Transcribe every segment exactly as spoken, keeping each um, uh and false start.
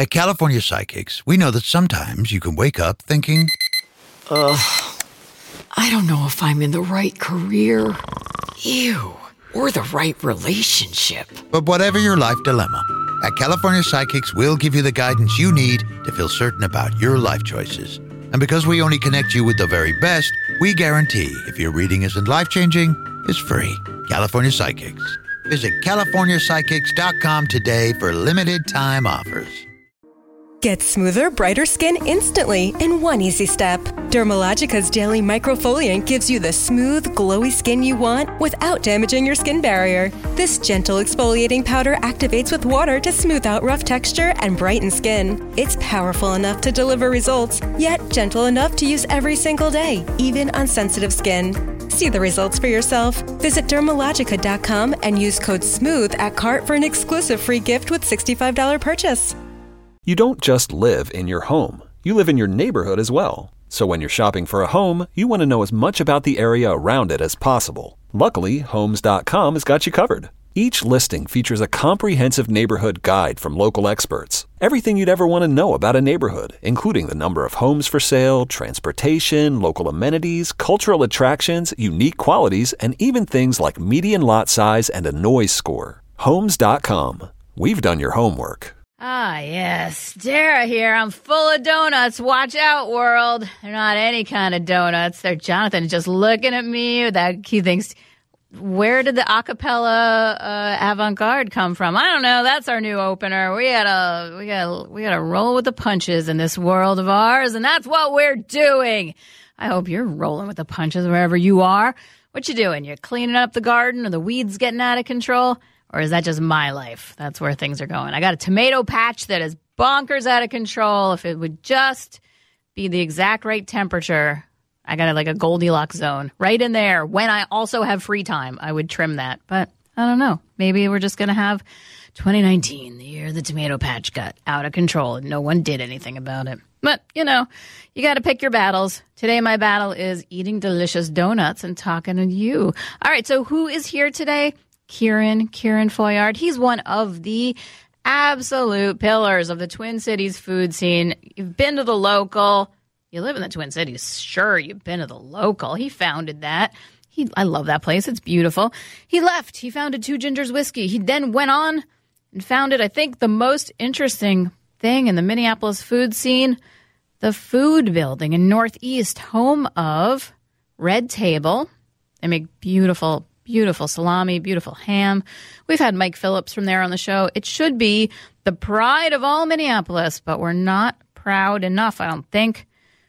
At California Psychics, we know that sometimes you can wake up thinking, Ugh, I don't know if I'm in the right career. Ew. Or the right relationship. But whatever your life dilemma, at California Psychics, we'll give you the guidance you need to feel certain about your life choices. And because we only connect you with the very best, we guarantee if your reading isn't life-changing, it's free. California Psychics. Visit california psychics dot com today for limited time offers. Get smoother, brighter skin instantly in one easy step. Dermalogica's daily microfoliant gives you the smooth, glowy skin you want without damaging your skin barrier. This gentle exfoliating powder activates with water to smooth out rough texture and brighten skin. It's powerful enough to deliver results, yet gentle enough to use every single day, even on sensitive skin. See the results for yourself. Visit dermalogica dot com and use code SMOOTH at cart for an exclusive free gift with sixty-five dollars purchase. You don't just live in your home. You live in your neighborhood as well. So when you're shopping for a home, you want to know as much about the area around it as possible. Luckily, Homes dot com has got you covered. Each listing features a comprehensive neighborhood guide from local experts. Everything you'd ever want to know about a neighborhood, including the number of homes for sale, transportation, local amenities, cultural attractions, unique qualities, and even things like median lot size and a noise score. Homes dot com. We've done your homework. Ah, yes. Dara here. I'm full of donuts. Watch out, world. They're not any kind of donuts. They're Jonathan just looking at me. That he thinks, where did the acapella uh, avant-garde come from? I don't know. That's our new opener. We gotta, we gotta, we gotta roll with the punches in this world of ours, and that's what we're doing. I hope you're rolling with the punches wherever you are. What you doing? You cleaning up the garden, or the weeds getting out of control? Or is that just my life? That's where things are going. I got a tomato patch that is bonkers out of control. If it would just be the exact right temperature, I got like a Goldilocks zone right in there. When I also have free time, I would trim that. But I don't know. Maybe we're just going to have twenty nineteen, the year the tomato patch got out of control and no one did anything about it. But, you know, you got to pick your battles. Today, my battle is eating delicious donuts and talking to you. All right, so who is here today? Kieran, Kieran Foyard. He's one of the absolute pillars of the Twin Cities food scene. You've been to the local. You live in the Twin Cities. Sure, you've been to the local. He founded that. He, I love that place. It's beautiful. He left. He founded Two Gingers Whiskey. He then went on and founded, I think, the most interesting thing in the Minneapolis food scene, the Food Building in Northeast, home of Red Table. They make beautiful Beautiful salami, beautiful ham. We've had Mike Phillips from there on the show. It should be the pride of all Minneapolis, but we're not proud enough, I don't think.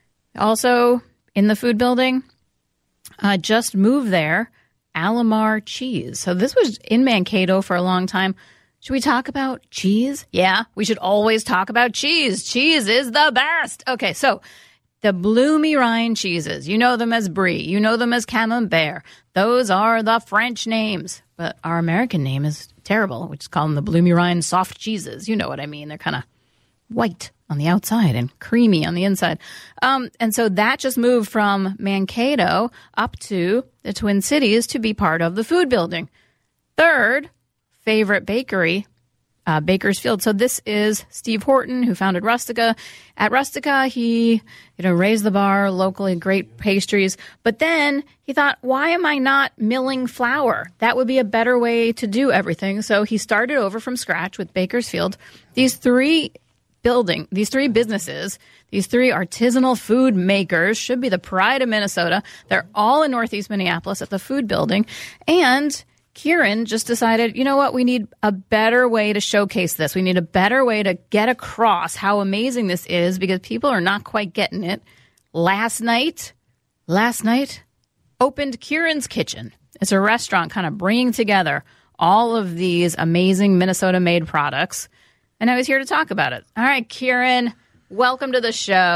Also, in the Food Building, uh, just moved there, Alamar Cheese. So this was in Mankato for a long time. Should we talk about cheese? Yeah, we should always talk about cheese. Cheese is the best. Okay, so the Bloomy Rhine cheeses, you know them as Brie, you know them as Camembert. Those are the French names, but our American name is terrible. We just call them the Bloomy Rhine soft cheeses. You know what I mean. They're kind of white on the outside and creamy on the inside. Um, and so that just moved from Mankato up to the Twin Cities to be part of the Food Building. Third favorite bakery, Uh, Bakersfield. So this is Steve Horton, who founded Rustica. At Rustica, he, you know, raised the bar locally, great pastries. But then he thought, why am I not milling flour? That would be a better way to do everything. So he started over from scratch with Bakersfield. These three building, these three businesses, these three artisanal food makers should be the pride of Minnesota. They're all in Northeast Minneapolis at the Food Building. And Kieran just decided, you know what, we need a better way to showcase this. We need a better way to get across how amazing this is because people are not quite getting it. Last night, last night, opened Kieran's Kitchen. It's a restaurant kind of bringing together all of these amazing Minnesota-made products. And I was here to talk about it. All right, Kieran, welcome to the show.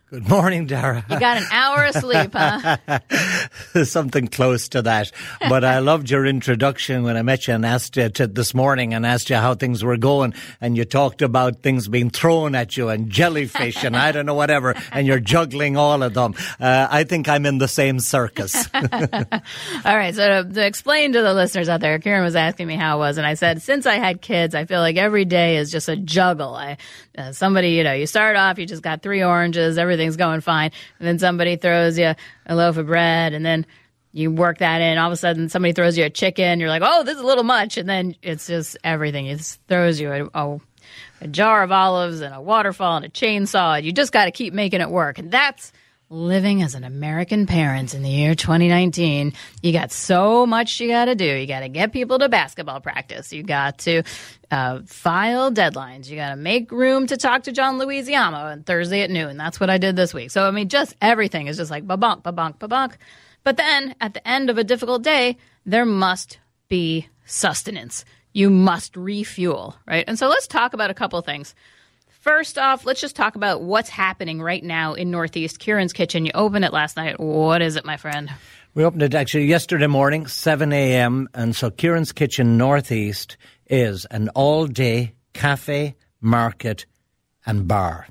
Good morning, Dara. You got an hour of sleep, huh? Something close to that. But I loved your introduction when I met you and asked you to, this morning and asked you how things were going. And you talked about things being thrown at you and jellyfish and I don't know whatever. And you're juggling all of them. Uh, I think I'm in the same circus. All right. So to, to explain to the listeners out there, Kieran was asking me how it was. And I said, since I had kids, I feel like every day is just a juggle. I, uh, somebody, you know, you start off, you just got three oranges, everything Everything's going fine. And then somebody throws you a loaf of bread and then you work that in. All of a sudden somebody throws you a chicken. You're like, oh, this is a little much. And then it's just everything. It just throws you a, a, a jar of olives and a waterfall and a chainsaw. And you just got to keep making it work. And that's living as an American parent in the year twenty nineteen. You got so much you got to do. You got to get people to basketball practice. You got to uh, file deadlines. You got to make room to talk to John Louisiana on Thursday at noon. That's what I did this week. So, I mean, just everything is just like ba-bonk, ba-bonk, ba-bonk. But then at the end of a difficult day, there must be sustenance. You must refuel, right? And so let's talk about a couple things. First off, let's just talk about what's happening right now in Northeast. Kieran's Kitchen, you opened it last night. What is it, my friend? We opened it actually yesterday morning, seven a.m. And so Kieran's Kitchen Northeast is an all-day cafe, market and bar.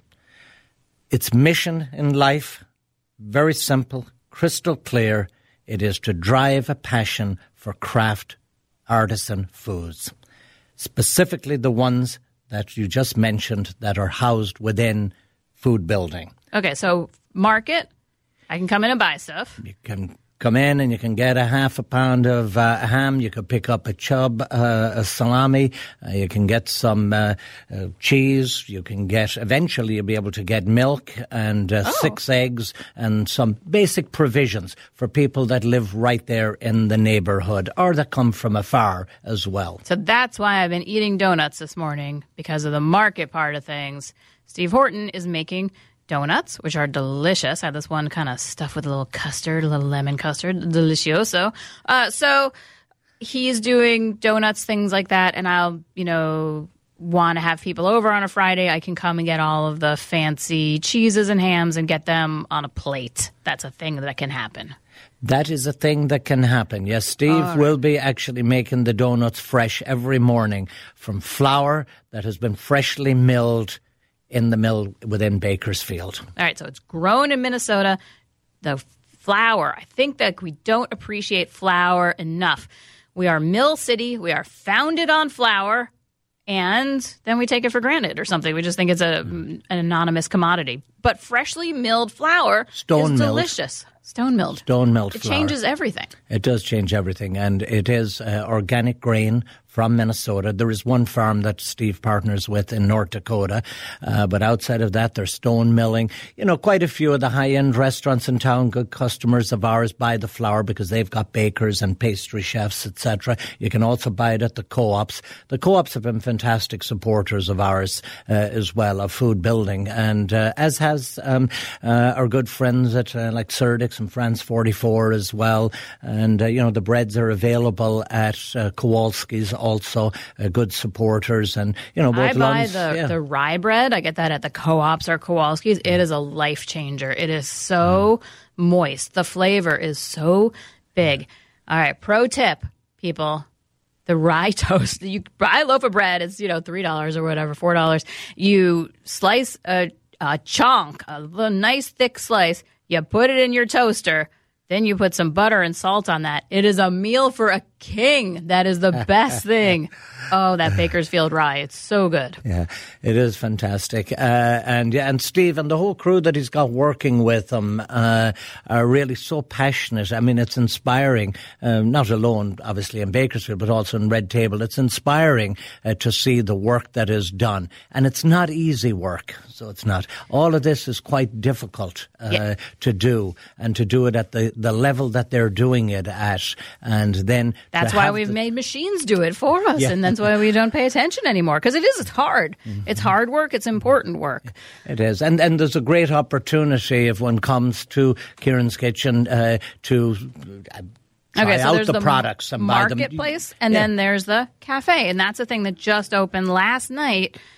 Its mission in life, very simple, crystal clear. It is to drive a passion for craft artisan foods, specifically the ones that you just mentioned that are housed within food building. Okay, so market, I can come in and buy stuff. You can come in and you can get a half a pound of uh, ham. You could pick up a chub, uh, a salami. Uh, you can get some uh, uh, cheese. You can get, eventually you'll be able to get milk and uh, oh. six eggs and some basic provisions for people that live right there in the neighborhood or that come from afar as well. So that's why I've been eating donuts this morning, because of the market part of things. Steve Horton is making donuts, which are delicious. I had this one kind of stuffed with a little custard, a little lemon custard, delicioso. Uh, so he's doing donuts, things like that, and I'll, you know, want to have people over on a Friday. I can come and get all of the fancy cheeses and hams and get them on a plate. That's a thing that can happen. That is a thing that can happen. Yes, Steve right. will be actually making the donuts fresh every morning from flour that has been freshly milled in the mill within Bakersfield. All right, so it's grown in Minnesota. The flour, I think that we don't appreciate flour enough. We are Mill City. We are founded on flour, and then we take it for granted or something. We just think it's a, an anonymous commodity. But freshly milled flour Stone is milled. delicious. Stone milled. Stone milled It flour. changes everything. It does change everything, and it is uh, organic grain from Minnesota. There is one farm that Steve partners with in North Dakota, uh, but outside of that, there's stone milling. You know, quite a few of the high-end restaurants in town, good customers of ours, buy the flour because they've got bakers and pastry chefs, et cetera. You can also buy it at the co-ops. The co-ops have been fantastic supporters of ours uh, as well, of food building, and uh, as has um, uh, our good friends at uh, like Surdix and France forty-four as well. And, uh, you know, the breads are available at uh, Kowalski's also, uh, good supporters. And, you know, both I buy Lunds, the, yeah. the rye bread. I get that at the co-ops or Kowalski's. It is a life changer. It is so mm. moist. The flavor is so big. All right, pro tip, people. The rye toast. You buy a loaf of bread. It's, you know, three dollars or whatever, four dollars. You slice a, a chunk, a little nice thick slice. You put it in your toaster. Then you put some butter and salt on that. It is a meal for a king. That is the best thing. Oh, that Bakersfield rye. It's so good. Yeah, it is fantastic. Uh, and yeah, and Steve and the whole crew that he's got working with him uh, are really so passionate. I mean, it's inspiring, um, not alone, obviously, in Bakersfield, but also in Red Table. It's inspiring uh, to see the work that is done. And it's not easy work. So it's not. All of this is quite difficult uh, yeah. to do, and to do it at the, the level that they're doing it at. And then that's why we've the, made machines do it for us. Yeah. And that's why we don't pay attention anymore, because it is, it's hard. Mm-hmm. It's hard work. It's important work. It is. And, and there's a great opportunity if one comes to Kieran's Kitchen uh, to uh, try okay, so out there's the, the products and marketplace, buy them. And yeah. then there's the cafe. And that's the thing that just opened last night.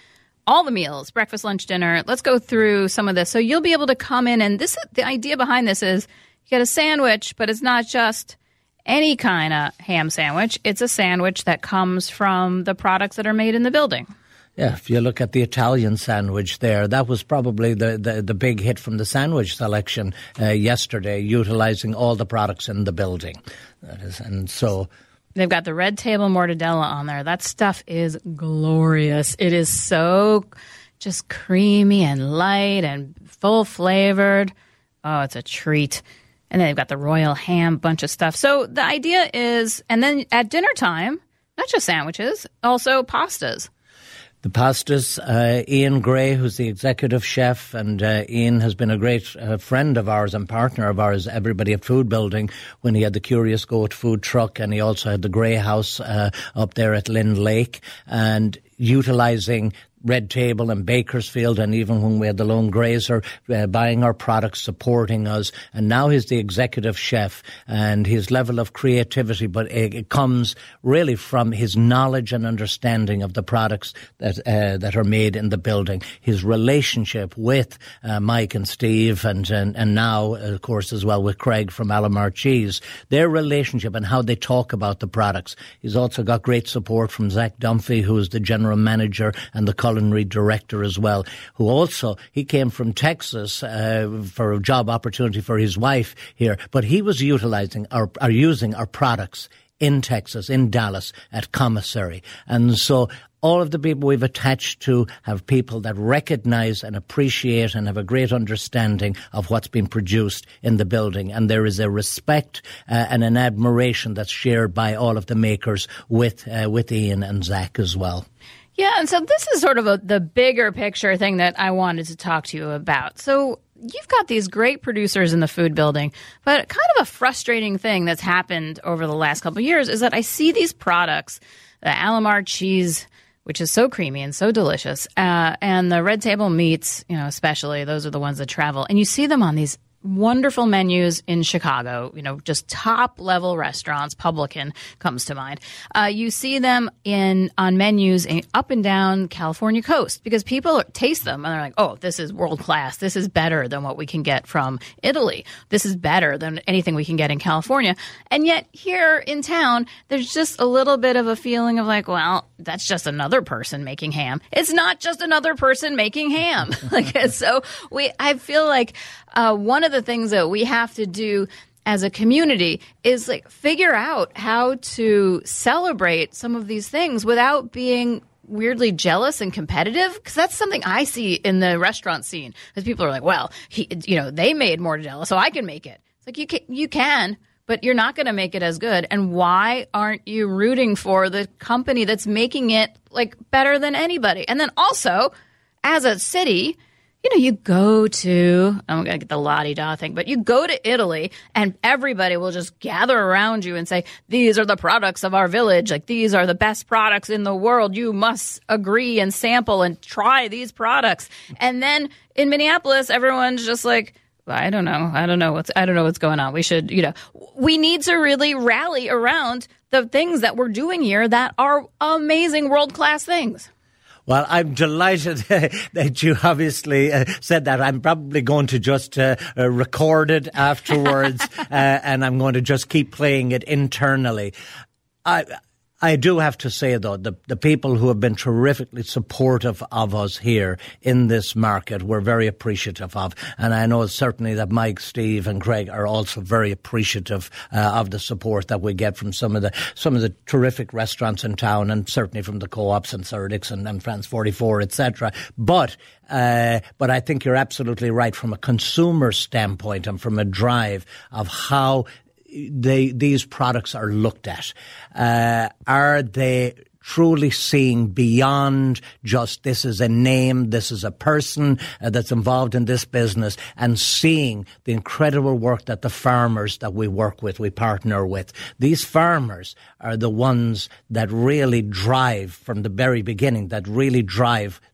all the meals, breakfast, lunch, dinner. Let's go through some of this. So you'll be able to come in, and this the idea behind this is you get a sandwich, but it's not just any kind of ham sandwich. It's a sandwich that comes from the products that are made in the building. Yeah, if you look at the Italian sandwich there, that was probably the, the, the big hit from the sandwich selection uh, yesterday, utilizing all the products in the building. That is, and so they've got the Red Table Mortadella on there. That stuff is glorious. It is so just creamy and light and full flavored. Oh, it's a treat. And then they've got the Royal Ham, bunch of stuff. So the idea is, and then at dinner time, not just sandwiches, also pastas. The pastas, uh, Ian Gray, who's the executive chef, and uh, Ian has been a great uh, friend of ours and partner of ours, everybody at Food Building, when he had the Curious Goat food truck, and he also had the Gray House uh, up there at Lynn Lake, and utilising Red Table and Bakersfield, and even when we had the Lone Grazer uh, buying our products, supporting us. And now he's the executive chef, and his level of creativity, but it, it comes really from his knowledge and understanding of the products that uh, that are made in the building. His relationship with uh, Mike and Steve, and, and and now, of course, as well with Craig from Alamar Cheese, their relationship and how they talk about the products. He's also got great support from Zach Dunphy, who is the general manager and the culinary director as well, who also, he came from Texas uh, for a job opportunity for his wife here, but he was utilizing our, or using our products in Texas, in Dallas, at Commissary. And so all of the people we've attached to have people that recognize and appreciate and have a great understanding of what's been produced in the building. And there is a respect uh, and an admiration that's shared by all of the makers with uh, with Ian and Zach as well. Yeah, and so this is sort of a, the bigger picture thing that I wanted to talk to you about. So you've got these great producers in the food building, but kind of a frustrating thing that's happened over the last couple of years is that I see these products, the Alamar cheese, which is so creamy and so delicious, uh, and the Red Table meats, you know, especially, those are the ones that travel, and you see them on these wonderful menus in Chicago, you know, just top level restaurants. Publican comes to mind. Uh, you see them in on menus in, up and down California coast because people taste them and they're like, oh, this is world class. This is better than what we can get from Italy. This is better than anything we can get in California. And yet here in town, there's just a little bit of a feeling of like, well, that's just another person making ham. It's not just another person making ham. Like, so we, I feel like uh, one of the things that we have to do as a community is like figure out how to celebrate some of these things without being weirdly jealous and competitive, because that's something I see in the restaurant scene. Because people are like, well, he, you know, they made mortadella, so I can make it. It's like you can, you can, but you're not going to make it as good. And why aren't you rooting for the company that's making it like better than anybody? And then also, as a city, you know, you go to, I'm going to get the la-di-da thing, but you go to Italy and everybody will just gather around you and say, these are the products of our village. Like, these are the best products in the world. You must agree and sample and try these products. And then in Minneapolis, everyone's just like, I don't know. I don't know what's, I don't know what's going on. We should, you know, we need to really rally around the things that we're doing here that are amazing world-class things. Well, I'm delighted that you obviously uh, said that. I'm probably going to just uh, uh, record it afterwards, uh, and I'm going to just keep playing it internally. I I do have to say, though, the, the people who have been terrifically supportive of us here in this market, we're very appreciative of. And I know certainly that Mike, Steve and Craig are also very appreciative uh, of the support that we get from some of the some of the terrific restaurants in town, and certainly from the co-ops and Surdix and, and France forty-four, et cetera. But Uh, but I think you're absolutely right from a consumer standpoint and from a drive of how they, these products are looked at. Uh, are they truly seeing beyond just this is a name, this is a person uh, that's involved in this business, and seeing the incredible work that the farmers that we work with, we partner with. These farmers are the ones that really drive from the very beginning, that really drive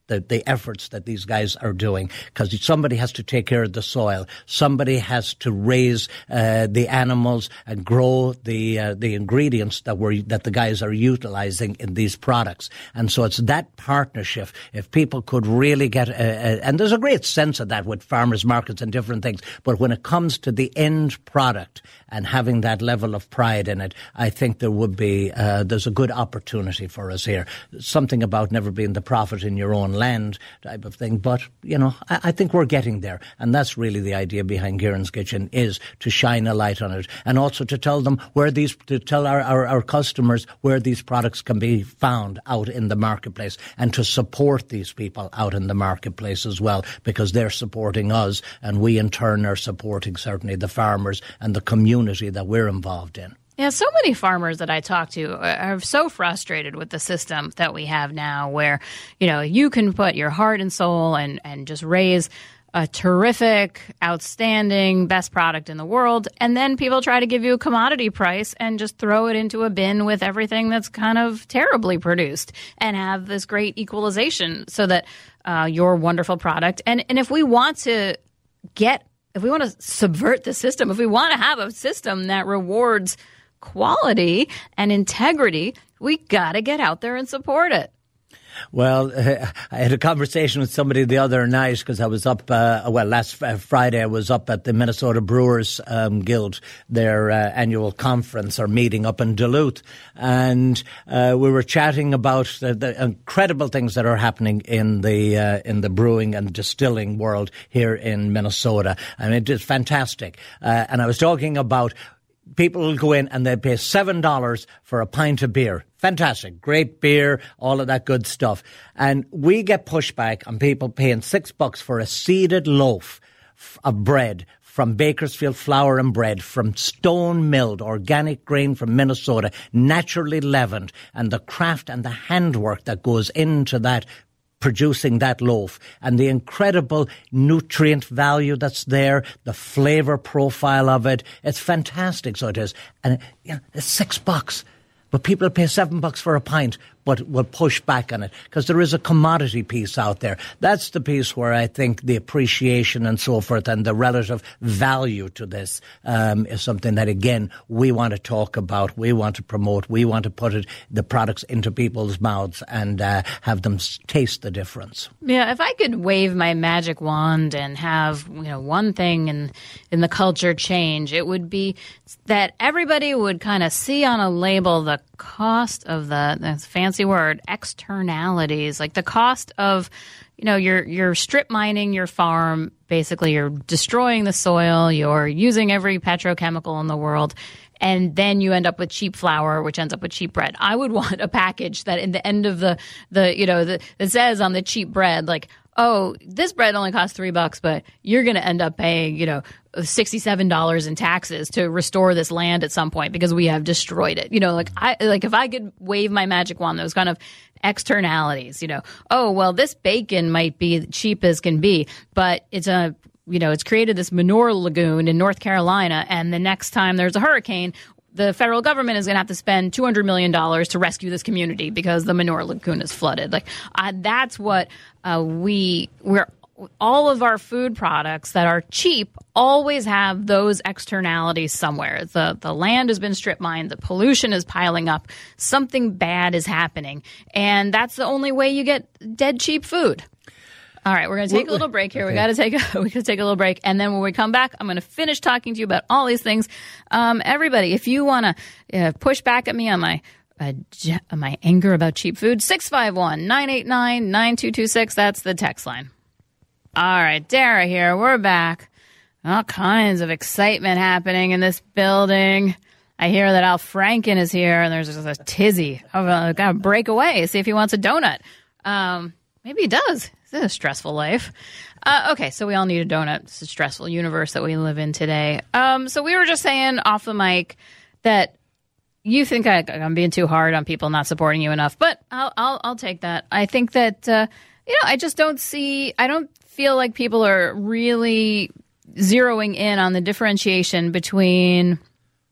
the, the efforts that these guys are doing, because somebody has to take care of the soil. Somebody has to raise uh, the animals and grow the uh, the ingredients that we're, that the guys are utilizing in these products. And so it's that partnership. If people could really get, a, a, and there's a great sense of that with farmers markets and different things, but when it comes to the end product and having that level of pride in it, I think there would be, uh, there's a good opportunity for us here. Something about never being the prophet in your own land type of thing. But, you know, I, I think we're getting there. And that's really the idea behind Kieran's Kitchen, is to shine a light on it. And also to tell them where these, to tell our, our, our customers where these products can be found out in the marketplace, and to support these people out in the marketplace as well, because they're supporting us, and we in turn are supporting certainly the farmers and the community that we're involved in. Yeah, so many farmers that I talk to are so frustrated with the system that we have now, where, you know, you can put your heart and soul and, and just raise a terrific, outstanding, best product in the world, and then people try to give you a commodity price and just throw it into a bin with everything that's kind of terribly produced, and have this great equalization so that uh, your wonderful product. And, and if we want to get, if we want to subvert the system, if we want to have a system that rewards quality and integrity, we got to get out there and support it. Well, uh, I had a conversation with somebody the other night, because I was up, uh, well, last uh, Friday I was up at the Minnesota Brewers um, Guild, their uh, annual conference or meeting up in Duluth. And uh, we were chatting about the, the incredible things that are happening in the uh, in the brewing and distilling world here in Minnesota. And it is fantastic. Uh, and I was talking about people will go in and they pay seven dollars for a pint of beer. Fantastic. Great beer, all of that good stuff. And we get pushback on people paying six bucks for a seeded loaf of bread from Bakersfield Flour and Bread, from stone milled organic grain from Minnesota, naturally leavened, and the craft and the handwork that goes into that, producing that loaf, and the incredible nutrient value that's there, the flavor profile of it. It's fantastic, so it is. And you know, it's six bucks. But people pay seven bucks for a pint, but will push back on it, because there is a commodity piece out there. That's the piece where I think the appreciation and so forth and the relative value to this um, is something that, again, we want to talk about, we want to promote, we want to put it, the products into people's mouths and uh, have them taste the difference. Yeah, if I could wave my magic wand and have, you know, one thing in in the culture change, it would be that everybody would kind of see on a label the cost of the, that's a fancy word, externalities, like the cost of, you know, you're you're strip mining your farm. Basically, you're destroying the soil. You're using every petrochemical in the world. And then you end up with cheap flour, which ends up with cheap bread. I would want a package that in the end of the, the you know, the, it says on the cheap bread, like, oh, this bread only costs three bucks, but you're going to end up paying, you know, sixty-seven dollars in taxes to restore this land at some point because we have destroyed it. You know, like I, like if I could wave my magic wand, those kind of externalities, you know, oh, well, this bacon might be cheap as can be, but it's a, you know, it's created this manure lagoon in North Carolina. And the next time there's a hurricane, the federal government is going to have to spend two hundred million dollars to rescue this community because the manure lagoon is flooded. Like uh, that's what uh, we, we're, all of our food products that are cheap always have those externalities somewhere. The the land has been strip mined, the pollution is piling up, something bad is happening, and that's the only way you get dead cheap food. All right, we're going to take a little break here. Okay. We got to take a we got to take a little break, and then when we come back, I'm going to finish talking to you about all these things. Um, everybody, if you want to uh, push back at me on my uh, my anger about cheap food, six five one, nine eight nine, nine two two six. That's the text line. All right, Dara here. We're back. All kinds of excitement happening in this building. I hear that Al Franken is here, and there's just a tizzy. I've got to break away, see if he wants a donut. Um, maybe he does. It's a stressful life. Uh, okay, so we all need a donut. It's a stressful universe that we live in today. Um, so we were just saying off the mic that you think I, I'm being too hard on people not supporting you enough, but I'll I'll, I'll take that. I think that uh, you know I just don't see. I don't feel like people are really zeroing in on the differentiation between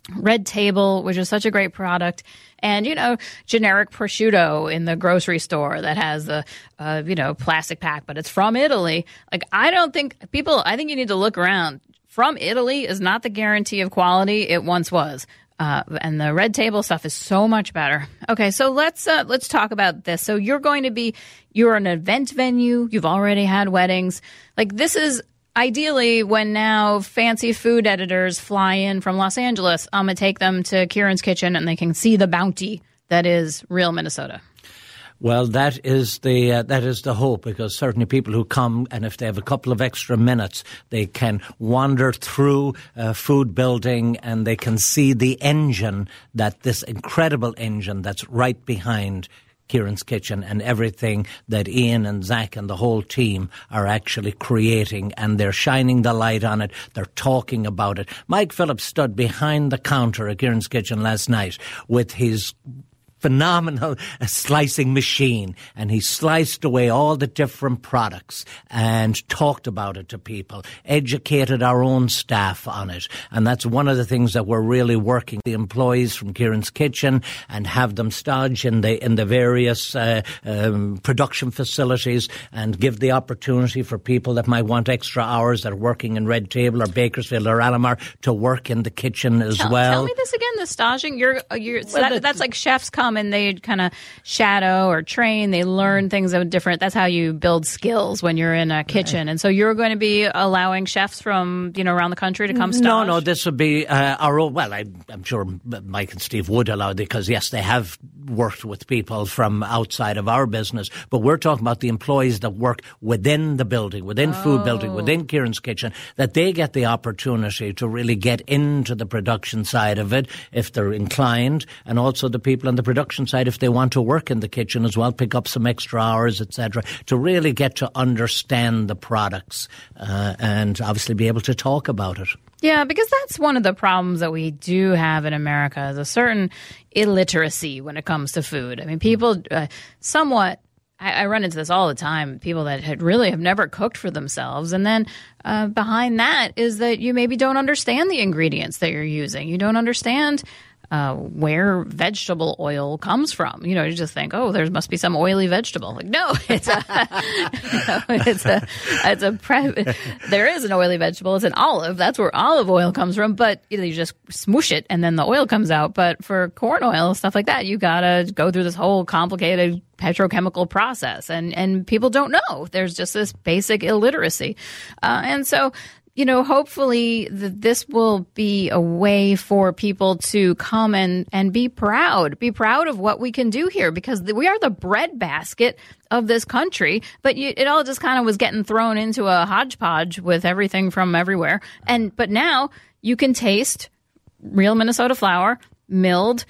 Red Table, which is such a great product, and, you know, generic prosciutto in the grocery store that has the, uh, you know, plastic pack, but it's from Italy. Like, I don't think people, I think you need to look around. From Italy is not the guarantee of quality it once was. Uh, and the Red Table stuff is so much better. Okay, so let's uh, let's talk about this. So you're going to be, you're an event venue. You've already had weddings. Like, this is ideally when now fancy food editors fly in from Los Angeles. I'm going to take them to Kieran's Kitchen and they can see the bounty that is real Minnesota. Well, that is the uh, that is the hope, because certainly people who come, and if they have a couple of extra minutes, they can wander through uh, food building and they can see the engine, that this incredible engine that's right behind Kieran's Kitchen, and everything that Ian and Zach and the whole team are actually creating, and they're shining the light on it. They're talking about it. Mike Phillips stood behind the counter at Kieran's Kitchen last night with his phenomenal slicing machine, and he sliced away all the different products and talked about it to people, educated our own staff on it. And that's one of the things that we're really working the employees from Kieran's Kitchen and have them stage in the in the various uh, um, production facilities, and give the opportunity for people that might want extra hours that are working in Red Table or Bakersfield or Alamar to work in the kitchen as tell, well. Tell me this again, the staging. You're, you're, so well, that, the, that's like chefs come and they kind of shadow or train. They learn things of different. That's how you build skills when you're in a kitchen. And so you're going to be allowing chefs from, you know, around the country to come stage? No, no, this would be uh, our own. Well, I, I'm sure Mike and Steve would allow it, because, yes, they have worked with people from outside of our business. But we're talking about the employees that work within the building, within oh. food building, within Kieran's Kitchen, that they get the opportunity to really get into the production side of it if they're inclined, and also the people on the production side, if they want to work in the kitchen as well, pick up some extra hours, et cetera, to really get to understand the products uh, and obviously be able to talk about it. Yeah, because that's one of the problems that we do have in America, is a certain illiteracy when it comes to food. I mean, people uh, somewhat, I, I run into this all the time, people that had really have never cooked for themselves. And then uh, behind that is that you maybe don't understand the ingredients that you're using. You don't understand Uh, where vegetable oil comes from. You know, you just think, oh, there must be some oily vegetable. Like, no, it's a, you know, it's a, it's a, pre- there is an oily vegetable. It's an olive. That's where olive oil comes from. But you know, you just smoosh it and then the oil comes out. But for corn oil, stuff like that, you gotta go through this whole complicated petrochemical process. And, and people don't know. There's just this basic illiteracy. Uh, and so, you know, hopefully th- this will be a way for people to come and, and be proud, be proud of what we can do here, because the, we are the breadbasket of this country. But you, it all just kind of was getting thrown into a hodgepodge with everything from everywhere. And but now you can taste real Minnesota flour, milled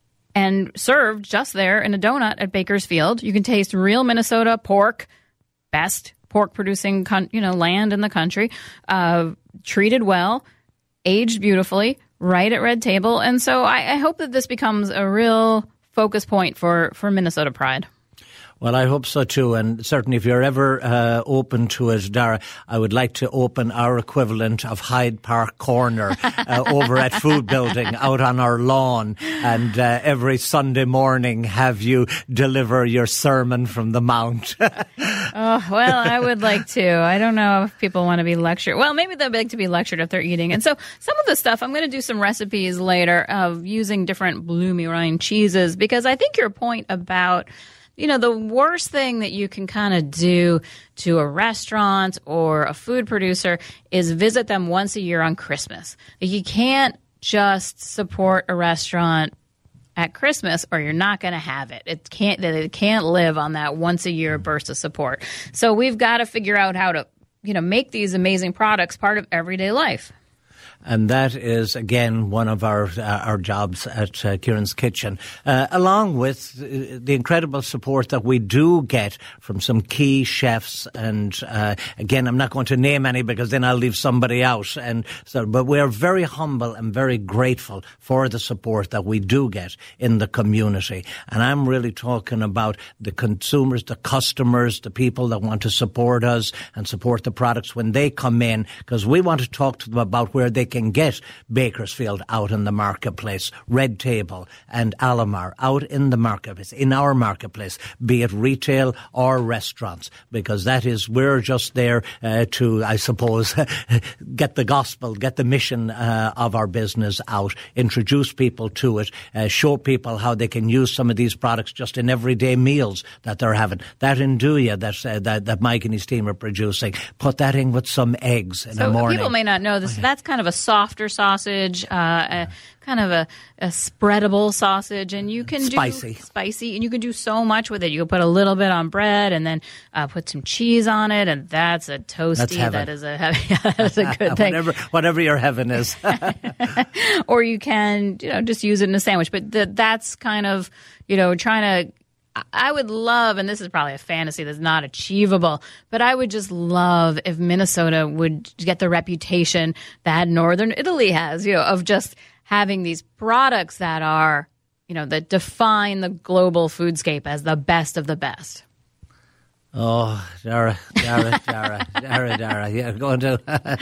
and served just there in a donut at Bakersfield. You can taste real Minnesota pork, best pork producing, you know, land in the country, uh, treated well, aged beautifully, right at Red Table. And so I, I hope that this becomes a real focus point for, for Minnesota Pride. Well, I hope so too, and certainly if you're ever uh, open to it, Dara, I would like to open our equivalent of Hyde Park Corner uh, over at Food Building out on our lawn, and uh, every Sunday morning have you deliver your sermon from the Mount. Oh, well, I would like to. I don't know if people want to be lectured. Well, maybe they'd like to be lectured if they're eating. And so some of the stuff, I'm going to do some recipes later of using different bloomy rind cheeses, because I think your point about, you know, the worst thing that you can kind of do to a restaurant or a food producer is visit them once a year on Christmas. You can't just support a restaurant at Christmas or you're not going to have it. It can't, it can't live on that once a year burst of support. So we've got to figure out how to, you know, make these amazing products part of everyday life. And that is, again, one of our uh, our jobs at uh, Kieran's Kitchen, uh, along with uh, the incredible support that we do get from some key chefs. And uh, again, I'm not going to name any because then I'll leave somebody out. And so, but we are very humble and very grateful for the support that we do get in the community. And I'm really talking about the consumers, the customers, the people that want to support us and support the products when they come in, because we want to talk to them about where they can get Bakersfield out in the marketplace, Red Table and Alamar out in the marketplace, in our marketplace, be it retail or restaurants, because that is, we're just there uh, to, I suppose, get the gospel, get the mission uh, of our business out, introduce people to it, uh, show people how they can use some of these products just in everyday meals that they're having. That Nduja that, uh, that, that Mike and his team are producing, put that in with some eggs in so the morning. People may not know this. That's kind of a softer sausage, uh, a, kind of a, a spreadable sausage, and you can spicy. do spicy, and you can do so much with it. You can put a little bit on bread, and then uh, put some cheese on it, and that's a toasty. That's heaven. That is a that is a good thing. whatever, whatever your heaven is. Or you can, you know, just use it in a sandwich. But the, that's kind of, you know, trying to. I would love, and this is probably a fantasy that's not achievable, but I would just love if Minnesota would get the reputation that Northern Italy has, you know, of just having these products that are, you know, that define the global foodscape as the best of the best. Oh, Dara, Dara, Dara, Dara, Dara. Yeah, going to. uh,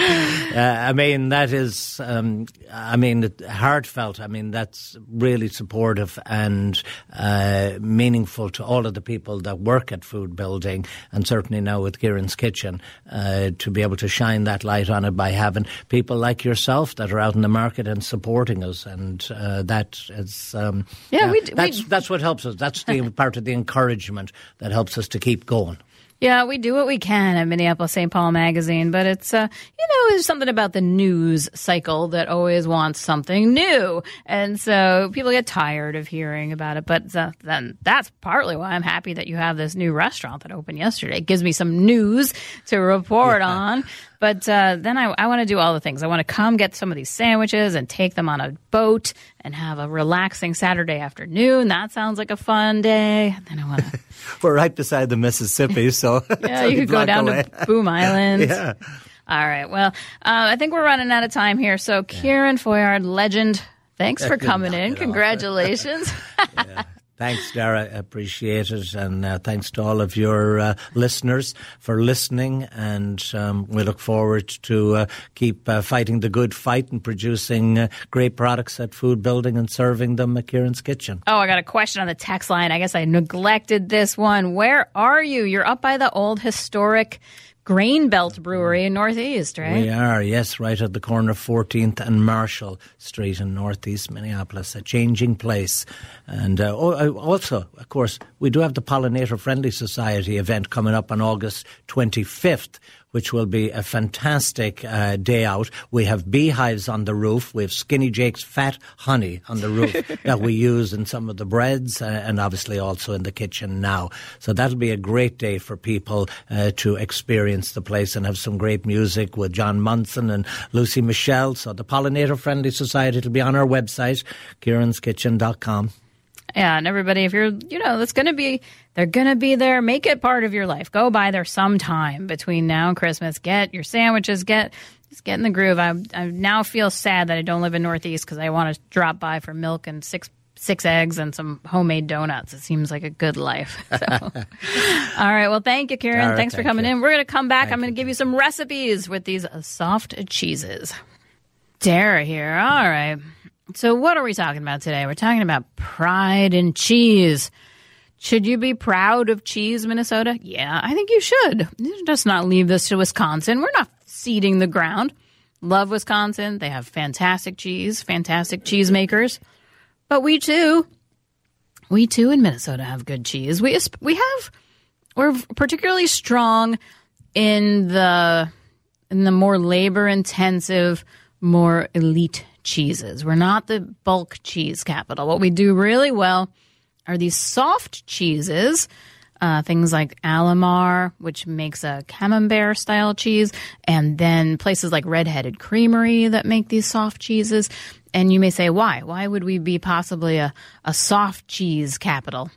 I mean, that is. Um, I mean, heartfelt. I mean, that's really supportive and uh, meaningful to all of the people that work at Food Building, and certainly now with Kieran's Kitchen, uh, to be able to shine that light on it by having people like yourself that are out in the market and supporting us, and uh, that is. Um, yeah, uh, we. That's we, that's what helps us. That's the part of the encouragement that helps us to keep going. Yeah, we do what we can at Minneapolis Saint Paul Magazine, but it's, uh, you know, there's something about the news cycle that always wants something new. And so people get tired of hearing about it. But uh, then that's partly why I'm happy that you have this new restaurant that opened yesterday. It gives me some news to report yeah. on. But uh, then I, I want to do all the things. I want to come get some of these sandwiches and take them on a boat and have a relaxing Saturday afternoon. That sounds like a fun day. And then I want to. We're right beside the Mississippi, so yeah, you could go down away. to Boom Island. Yeah. All right. Well, uh, I think we're running out of time here. So, Kieran Foyard, legend, thanks for coming in. Congratulations. Yeah. Thanks, Dara. Appreciate it. And uh, thanks to all of your uh, listeners for listening. And um, we look forward to uh, keep uh, fighting the good fight and producing uh, great products at Food Building and serving them at Kieran's Kitchen. Oh, I got a question on the text line. I guess I neglected this one. Where are you? You're up by the old historic Grain Belt Brewery in Northeast, right? We are, yes, right at the corner of fourteenth and Marshall Street in Northeast Minneapolis, a changing place. And uh, also, of course, we do have the Pollinator Friendly Society event coming up on August twenty-fifth, which will be a fantastic uh, day out. We have beehives on the roof. We have Skinny Jake's fat honey on the roof that we use in some of the breads uh, and obviously also in the kitchen now. So that'll be a great day for people uh, to experience the place and have some great music with John Munson and Lucy Michelle. So the Pollinator Friendly Society will be on our website, kierans kitchen dot com. Yeah, and everybody, if you're, you know, that's going to be, they're going to be there. Make it part of your life. Go by there sometime between now and Christmas. Get your sandwiches. Get, just get in the groove. I, I now feel sad that I don't live in Northeast because I want to drop by for milk and six six eggs and some homemade donuts. It seems like a good life. So. All right. Well, thank you, Kieran. Right, Thanks for thank coming you. in. We're going to come back. Thank I'm going to you. give you some recipes with these uh, soft cheeses. Dara here. All right. So what are we talking about today? We're talking about pride in cheese. Should you be proud of cheese, Minnesota? Yeah, I think you should. Just not leave this to Wisconsin. We're not ceding the ground. Love Wisconsin. They have fantastic cheese, fantastic cheesemakers. But we too, we too in Minnesota have good cheese. We we have, we're particularly strong in the in the more labor intensive, more elite cheeses. We're not the bulk cheese capital. What we do really well are these soft cheeses, uh, things like Alamar, which makes a camembert style cheese, and then places like Red Headed Creamery that make these soft cheeses. And you may say, why? Why would we be possibly a, a soft cheese capital?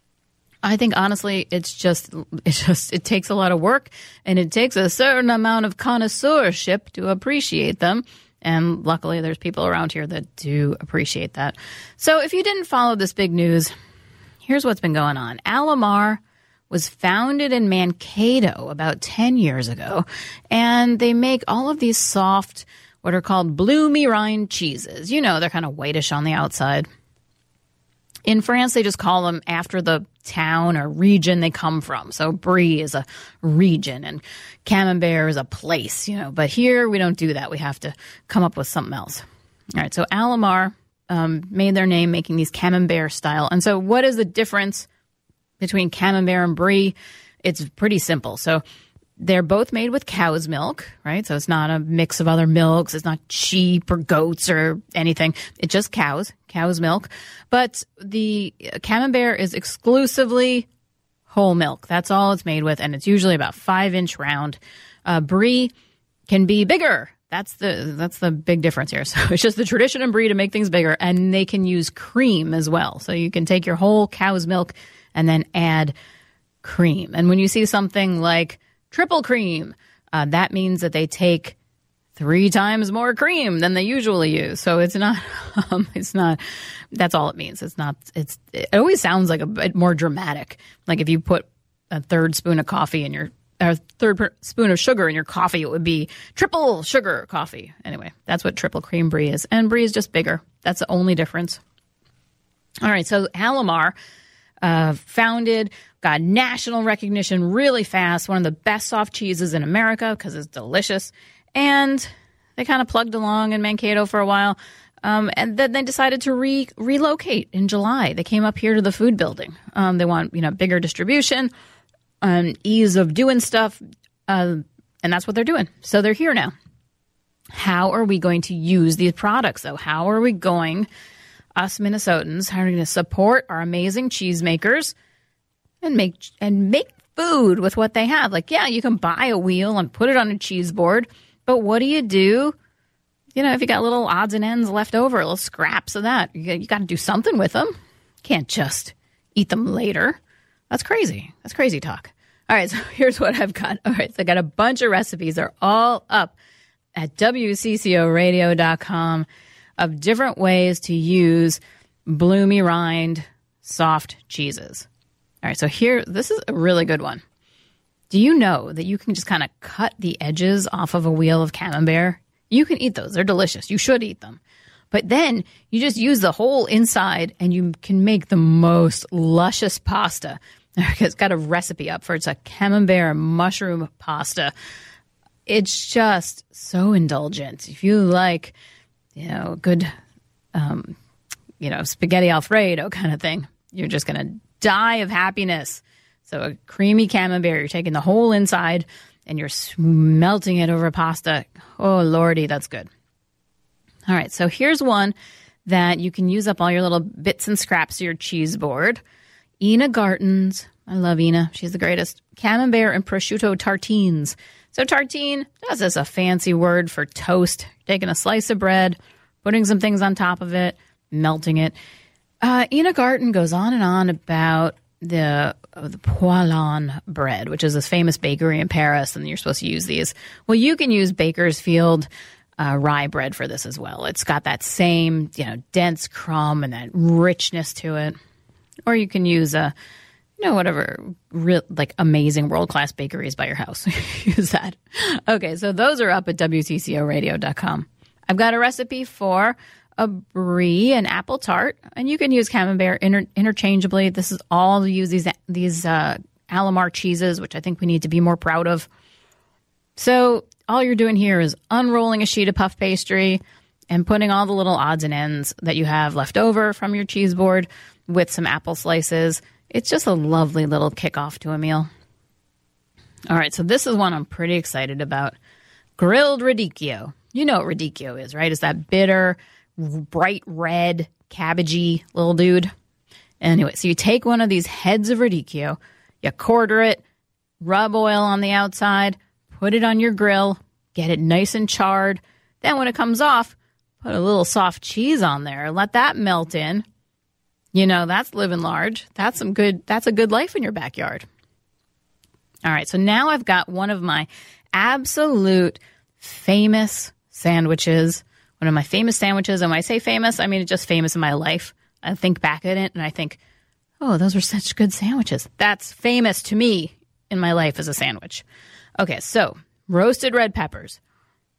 I think honestly, it's just it just it takes a lot of work, and it takes a certain amount of connoisseurship to appreciate them. And luckily, there's people around here that do appreciate that. So if you didn't follow this big news, here's what's been going on. Alamar was founded in Mankato about ten years ago, and they make all of these soft, what are called bloomy rind cheeses. You know, they're kind of whitish on the outside. In France, they just call them after the town or region they come from. So Brie is a region and Camembert is a place, you know. But here we don't do that. We have to come up with something else. All right, so Alamar um, made their name making these Camembert style. And so what is the difference between Camembert and Brie? It's pretty simple. So they're both made with cow's milk, right? So it's not a mix of other milks. It's not sheep or goats or anything. It's just cows, cow's milk. But the Camembert is exclusively whole milk. That's all it's made with, and it's usually about five inch round. Uh, Brie can be bigger. That's the that's the big difference here. So it's just the tradition in Brie to make things bigger, and they can use cream as well. So you can take your whole cow's milk and then add cream. And when you see something like triple cream, uh, that means that they take three times more cream than they usually use. So it's not, um, it's not, that's all it means. It's not, it's, it always sounds like a bit more dramatic. Like if you put a third spoon of coffee in your, or third per, spoon of sugar in your coffee, it would be triple sugar coffee. Anyway, that's what triple cream Brie is. And Brie is just bigger. That's the only difference. All right. So Alamar, uh, founded, got national recognition really fast. One of the best soft cheeses in America because it's delicious. And they kind of plugged along in Mankato for a while. Um, and then they decided to re- relocate in July. They came up here to the food building. Um, they want, you know, bigger distribution, um, ease of doing stuff. Uh, and that's what they're doing. So they're here now. How are we going to use these products, though? How are we going, us Minnesotans, how are we going to support our amazing cheesemakers and make and make food with what they have? Like, yeah, you can buy a wheel and put it on a cheese board, but what do you do? You know, if you got little odds and ends left over, little scraps of that, you, you got to do something with them. You can't just eat them later. That's crazy. That's crazy talk. All right, so here's what I've got. All right, so I got a bunch of recipes. They're all up at W C C O radio dot com of different ways to use bloomy rind soft cheeses. All right, so here, this is a really good one. Do you know that you can just kind of cut the edges off of a wheel of Camembert? You can eat those. They're delicious. You should eat them. But then you just use the whole inside and you can make the most luscious pasta. It's got a recipe up for it. It's a Camembert mushroom pasta. It's just so indulgent. If you like, you know, good, um, you know, spaghetti Alfredo kind of thing, you're just going to die of happiness. So a creamy Camembert, you're taking the whole inside and you're melting it over pasta. Oh, Lordy, that's good. All right, so here's one that you can use up all your little bits and scraps of your cheese board. Ina Garten's, I love Ina, she's the greatest, Camembert and prosciutto tartines. So tartine, that's just a fancy word for toast. Taking a slice of bread, putting some things on top of it, melting it. Uh, Ina Garten goes on and on about the uh, the poêlon bread, which is this famous bakery in Paris, and you're supposed to use these. Well, you can use Bakersfield uh, rye bread for this as well. It's got that same, you know, dense crumb and that richness to it. Or you can use a, you know, whatever, real, like amazing world-class bakeries by your house. Use that. Okay, so those are up at W C C O radio dot com. I've got a recipe for a brie and apple tart, and you can use Camembert inter- interchangeably. This is all to use these these uh, Alamar cheeses, which I think we need to be more proud of. So all you're doing here is unrolling a sheet of puff pastry and putting all the little odds and ends that you have left over from your cheese board with some apple slices. It's just a lovely little kickoff to a meal. All right, so this is one I'm pretty excited about. Grilled radicchio. You know what radicchio is, right? It's that bitter, bright red, cabbagey little dude. Anyway, so you take one of these heads of radicchio, you quarter it, rub oil on the outside, put it on your grill, get it nice and charred. Then when it comes off, put a little soft cheese on there, let that melt in. You know, that's living large. That's some good, that's a good life in your backyard. All right, so now I've got one of my absolute famous sandwiches. One of my famous sandwiches, and when I say famous, I mean it's just famous in my life. I think back at it and I think, oh, those were such good sandwiches. That's famous to me in my life as a sandwich. Okay, so roasted red peppers,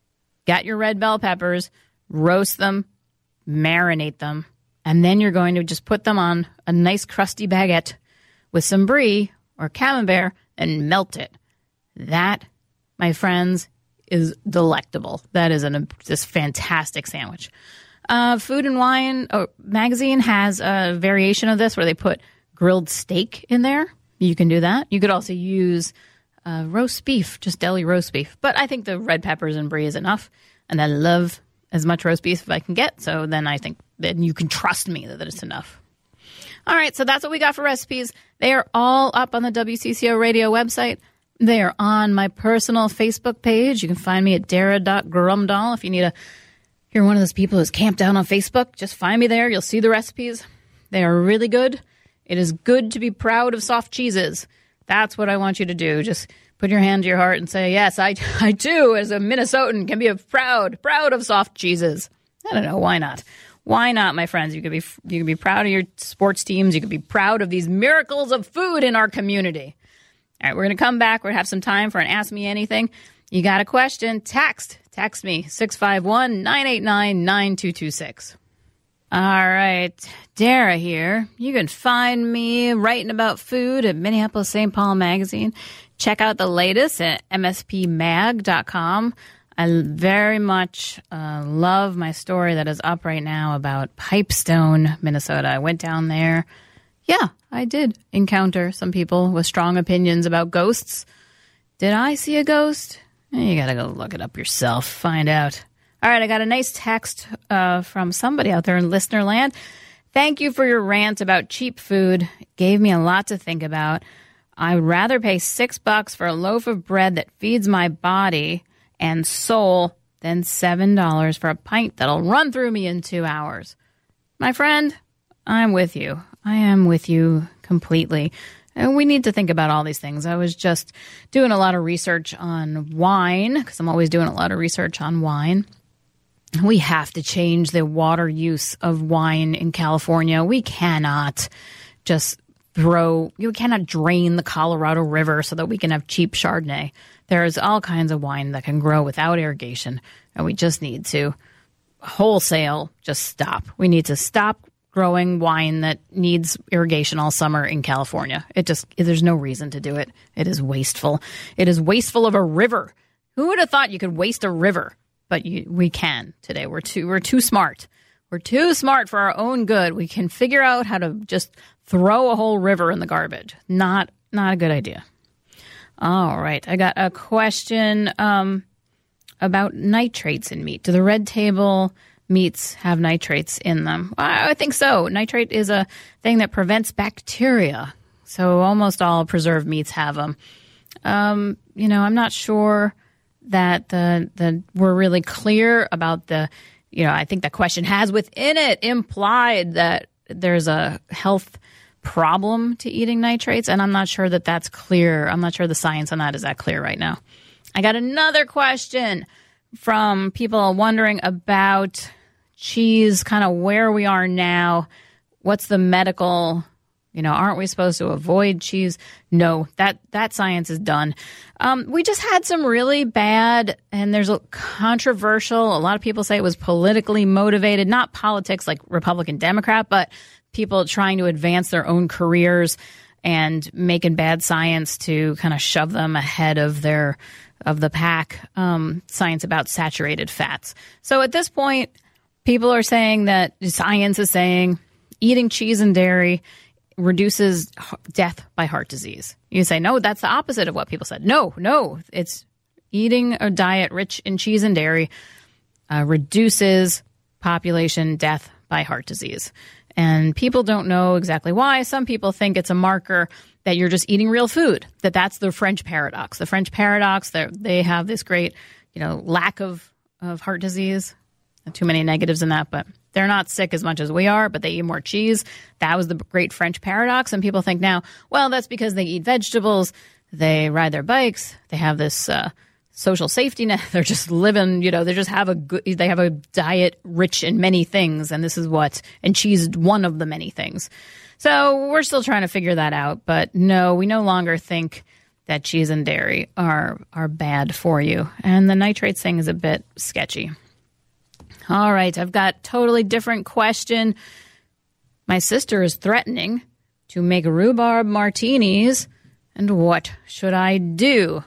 get your red bell peppers, roast them, marinate them, and then you're going to just put them on a nice crusty baguette with some brie or camembert and melt it. That, my friends, is delectable. That is an, this fantastic sandwich. Uh, Food and Wine oh, magazine has a variation of this where they put grilled steak in there. You can do that. You could also use uh, roast beef, just deli roast beef. But I think the red peppers and brie is enough. And I love as much roast beef as I can get. So then I think that you can trust me that, that it's enough. All right, so that's what we got for recipes. They are all up on the W C C O radio website. They are on my personal Facebook page. You can find me at dara dot grumdahl. If you need a, you're one of those people who's camped out on Facebook, just find me there. You'll see the recipes. They are really good. It is good to be proud of soft cheeses. That's what I want you to do. Just put your hand to your heart and say, yes, I, I too, as a Minnesotan, can be a proud, proud of soft cheeses. I don't know. Why not? Why not, my friends? You could be you could be proud of your sports teams. You could be proud of these miracles of food in our community. All right, we're going to come back. We're going to have some time for an Ask Me Anything. You got a question? Text. Text me, six five one, nine eight nine, nine two two six. All right, Dara here. You can find me writing about food at Minneapolis Saint Paul Magazine. Check out the latest at m s p mag dot com. I very much uh, love my story that is up right now about Pipestone, Minnesota. I went down there. Yeah, I did encounter some people with strong opinions about ghosts. Did I see a ghost? You got to go look it up yourself, find out. All right, I got a nice text uh, from somebody out there in listener land. Thank you for your rant about cheap food. It gave me a lot to think about. I would rather pay six bucks for a loaf of bread that feeds my body and soul than seven dollars for a pint that'll run through me in two hours. My friend, I'm with you. I am with you completely. And we need to think about all these things. I was just doing a lot of research on wine, because I'm always doing a lot of research on wine. We have to change the water use of wine in California. We cannot just throw, you cannot drain the Colorado River so that we can have cheap Chardonnay. There's all kinds of wine that can grow without irrigation, and we just need to wholesale just stop. We need to stop growing wine that needs irrigation all summer in California. It just, there's no reason to do it. It is wasteful. It is wasteful of a river. Who would have thought you could waste a river? But you, we can today. We're too, we're too smart. We're too smart for our own good. We can figure out how to just throw a whole river in the garbage. Not, not a good idea. All right. I got a question um, about nitrates in meat. Do the Red Table meats have nitrates in them? I think so. Nitrate is a thing that prevents bacteria. So almost all preserved meats have them. Um, you know, I'm not sure that the the we're really clear about the, you know, I think the question has within it implied that there's a health problem to eating nitrates, and I'm not sure that that's clear. I'm not sure the science on that is that clear right now. I got another question from people wondering about cheese, kind of where we are now. What's the medical, you know, aren't we supposed to avoid cheese? No, that, that science is done. Um, we just had some really bad, and there's a controversial, a lot of people say it was politically motivated, not politics like Republican, Democrat, but people trying to advance their own careers and making bad science to kind of shove them ahead of their of the pack, um, science about saturated fats. So at this point, people are saying that science is saying eating cheese and dairy reduces death by heart disease. You say, no, that's the opposite of what people said. No, no, it's eating a diet rich in cheese and dairy uh, reduces population death by heart disease. And people don't know exactly why. Some people think it's a marker that you're just eating real food, that that's the French paradox. The French paradox, they have this great, you know, lack of, of heart disease. Not too many negatives in that, but they're not sick as much as we are, but they eat more cheese. That was the great French paradox. And people think now, well, that's because they eat vegetables, they ride their bikes, they have this uh, social safety net. They're just living, you know, they just have a good, they have a diet rich in many things. And this is what, and cheese is one of the many things. So we're still trying to figure that out. But no, we no longer think that cheese and dairy are are bad for you. And the nitrates thing is a bit sketchy. All right, I've got a totally different question. My sister is threatening to make rhubarb martinis, and what should I do?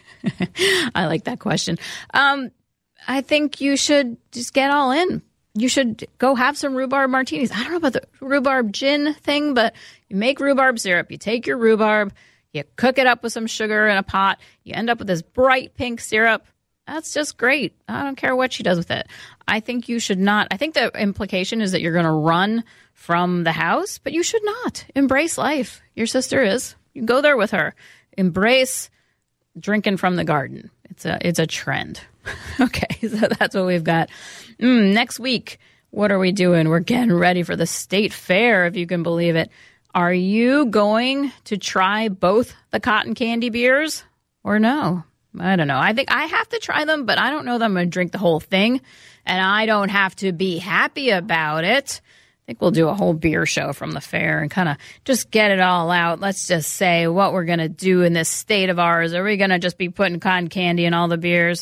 I like that question. Um, I think you should just get all in. You should go have some rhubarb martinis. I don't know about the rhubarb gin thing, but you make rhubarb syrup. You take your rhubarb, you cook it up with some sugar in a pot. You end up with this bright pink syrup. That's just great. I don't care what she does with it. I think you should not. I think the implication is that you're going to run from the house, but you should not. Embrace life. Your sister is. You go there with her. Embrace drinking from the garden. It's a it's a trend. Okay, so that's what we've got. Mm, next week, what are we doing? We're getting ready for the state fair, if you can believe it. Are you going to try both the cotton candy beers or no? I don't know. I think I have to try them, but I don't know that I'm going to drink the whole thing, and I don't have to be happy about it. I think we'll do a whole beer show from the fair and kind of just get it all out. Let's just say what we're going to do in this state of ours. Are we going to just be putting cotton candy in all the beers?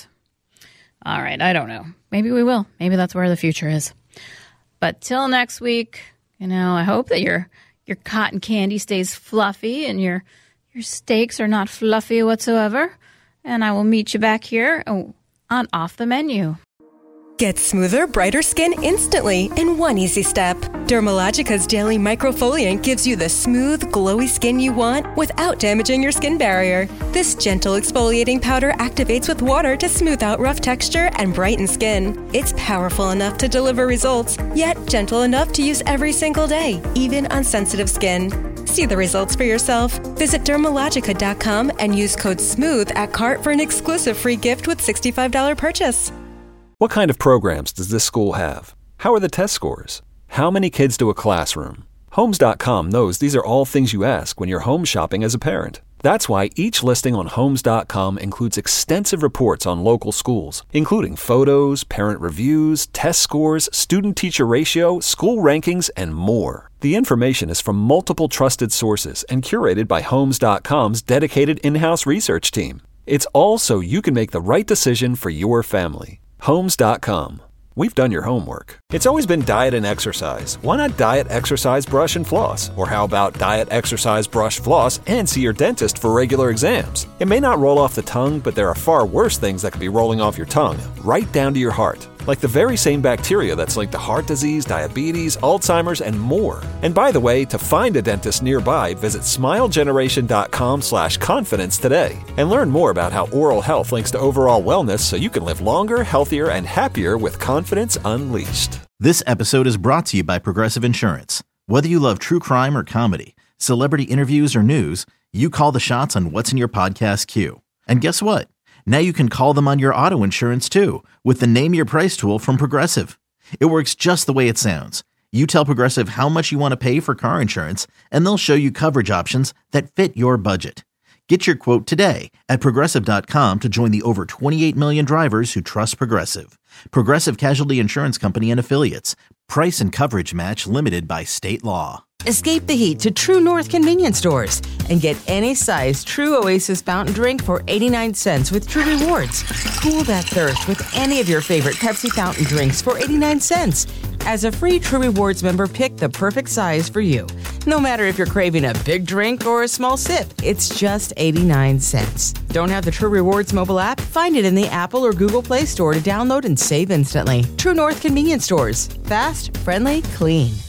All right, I don't know. Maybe we will. Maybe that's where the future is. But till next week, you know, I hope that your your cotton candy stays fluffy and your your steaks are not fluffy whatsoever. And I will meet you back here on Off the Menu. Get smoother, brighter skin instantly in one easy step. Dermalogica's Daily Microfoliant gives you the smooth, glowy skin you want without damaging your skin barrier. This gentle exfoliating powder activates with water to smooth out rough texture and brighten skin. It's powerful enough to deliver results, yet gentle enough to use every single day, even on sensitive skin. See the results for yourself. Visit Dermalogica dot com and use code SMOOTH at cart for an exclusive free gift with sixty-five dollars purchase. What kind of programs does this school have? How are the test scores? How many kids do a classroom? Homes dot com knows these are all things you ask when you're home shopping as a parent. That's why each listing on Homes dot com includes extensive reports on local schools, including photos, parent reviews, test scores, student-teacher ratio, school rankings, and more. The information is from multiple trusted sources and curated by Homes dot com's dedicated in-house research team. It's all so you can make the right decision for your family. Homes dot com. We've done your homework. It's always been diet and exercise. Why not diet, exercise, brush, and floss? Or how about diet, exercise, brush, floss, and see your dentist for regular exams? It may not roll off the tongue, but there are far worse things that could be rolling off your tongue, right down to your heart. Like the very same bacteria that's linked to heart disease, diabetes, Alzheimer's, and more. And by the way, to find a dentist nearby, visit smilegeneration.com slash confidence today. And learn more about how oral health links to overall wellness so you can live longer, healthier, and happier with confidence unleashed. This episode is brought to you by Progressive Insurance. Whether you love true crime or comedy, celebrity interviews or news, you call the shots on what's in your podcast queue. And guess what? Now you can call them on your auto insurance too with the Name Your Price tool from Progressive. It works just the way it sounds. You tell Progressive how much you want to pay for car insurance, and they'll show you coverage options that fit your budget. Get your quote today at Progressive dot com to join the over twenty-eight million drivers who trust Progressive. Progressive Casualty Insurance Company and Affiliates. Price and coverage match limited by state law. Escape the heat to True North convenience stores and get any size True Oasis fountain drink for eighty-nine cents with True Rewards. Cool that thirst with any of your favorite Pepsi fountain drinks for eighty-nine cents. As a free True Rewards member, pick the perfect size for you. No matter if you're craving a big drink or a small sip, it's just eighty-nine cents. Don't have the True Rewards mobile app? Find it in the Apple or Google Play Store to download and save instantly. True North convenience stores. Fast, friendly, clean.